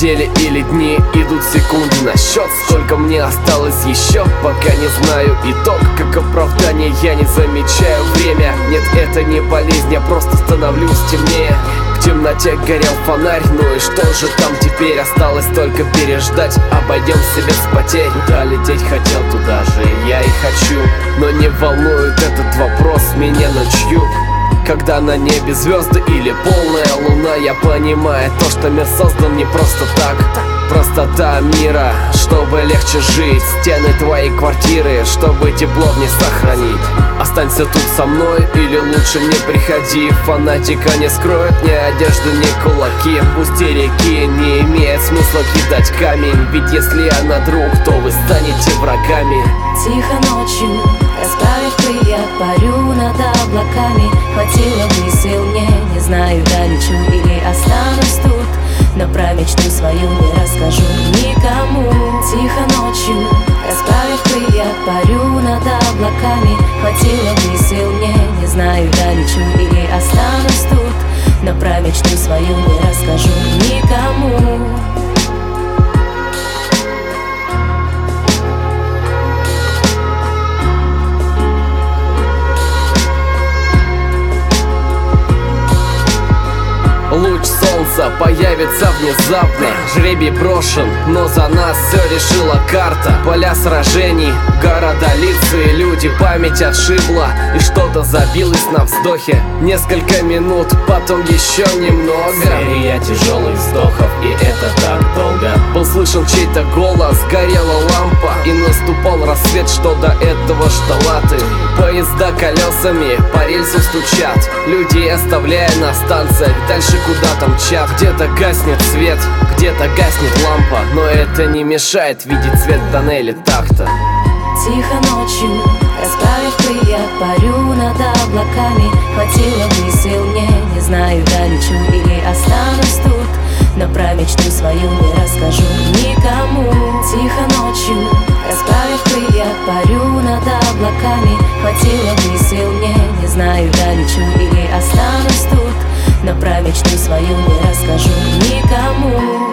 недели или дни, идут секунды на счет. Сколько мне осталось еще, пока не знаю итог. Как оправдание я не замечаю время. Нет, это не болезнь, я просто становлюсь темнее. В темноте горел фонарь, ну и что же там теперь? Осталось только переждать, обойдемся без потерь. Куда лететь хотел, туда же я и хочу. Но не волнует этот вопрос меня ночью. Когда на небе звезды или полная луна, я понимаю то, что мир создан не просто так. Простота мира, чтобы легче жить. Стены твоей квартиры, чтобы тепло в ней сохранить. Останься тут со мной или лучше не приходи. Фанатика не скроет ни одежды, ни кулаки. Пусти реки, не имеет смысла кидать камень. Ведь если она друг, то вы станете врагами. Тихо ночью, расправив крылья, парю над облаками. Хватило бы сил мне, не знаю, долечу или останусь тут. Но про мечту свою не расскажу никому. Тихо ночью, расправив крылья, парю над облаками. Хватило бы сил мне, не знаю, долечу или останусь тут. Но про мечту свою не расскажу никому. Луч солнца появится внезапно. Жребий брошен, но за нас все решила карта. Поля сражений, города, лица и люди. Память отшибла, и что-то забилось на вздохе. Несколько минут, потом еще немного. Серия тяжелых вздохов, и это так долго. Был слышен чей-то голос, горела лампа. И наступал рассвет, что до этого ждала ты. Поезда колесами по рельсу стучат. Людей оставляя на станциях, дальше куда-то мчат. Где-то гаснет свет, где-то гаснет лампа. Но это не мешает видеть свет тоннеля так-то. Тихо ночью, расправив крылья, парю над облаками. Хватило бы сил мне, не знаю, долечу или останусь тут. Но про мечту свою не расскажу никому. Тихо ночью, расправив крылья, парю над облаками. Хватило бы сил мне, не знаю, долечу или останусь тут. Но про мечту свою не расскажу никому.